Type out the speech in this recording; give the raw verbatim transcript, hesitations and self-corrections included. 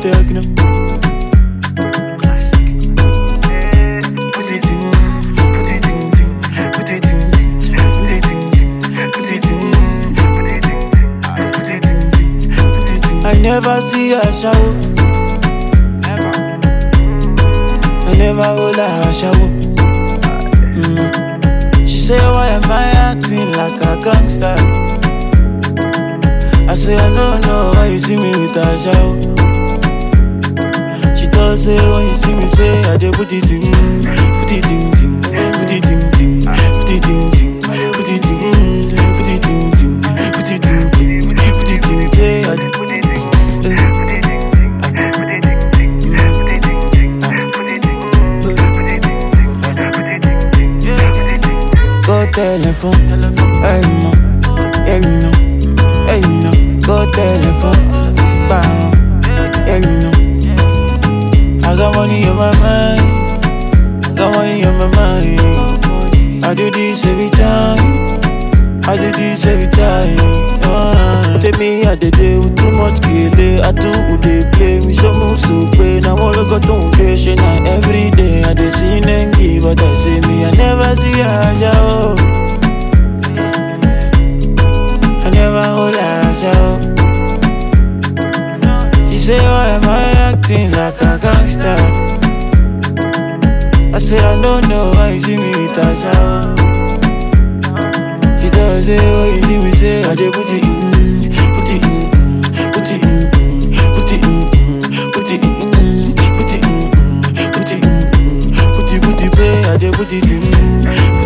techno. Classic. Put it in, put it in, put it in, put it in, put it in, put it in, put it in. I never see her shower. Never. I never hold her shower. Mm. She say, why am I acting like a gangster? I say, I don't know why you see me with a shower. She thought, say, when you see me, say, I just put it in, put it in, ting, put it in, ting, put it in, ting, put it in, put it in, ting, put it in, ting, put it in, say, I just put it in, put it in, put it in, ting, put it in, ting, put it in, put it in, put it in. Go telephone, telephone, hey no, hey no, hey no. Go telephone, bam, yeah you know. I got money on my mind, I got money on my mind. I do this every time, I do this every time. Uh, say me I did it with too much kele, I too would they play me so move so pain. I wanna go to patient every day. I dey see and give, but I say me I never see her show. I never hold her show. She say, why am I acting like a gangster? I say, I don't know why you see me with a shower. She tell me, say, oh, you see me, say, I just put it in, put it in, put it in, put it in, put it in, put it in, put it in, put it, put it, put it, I just put it in.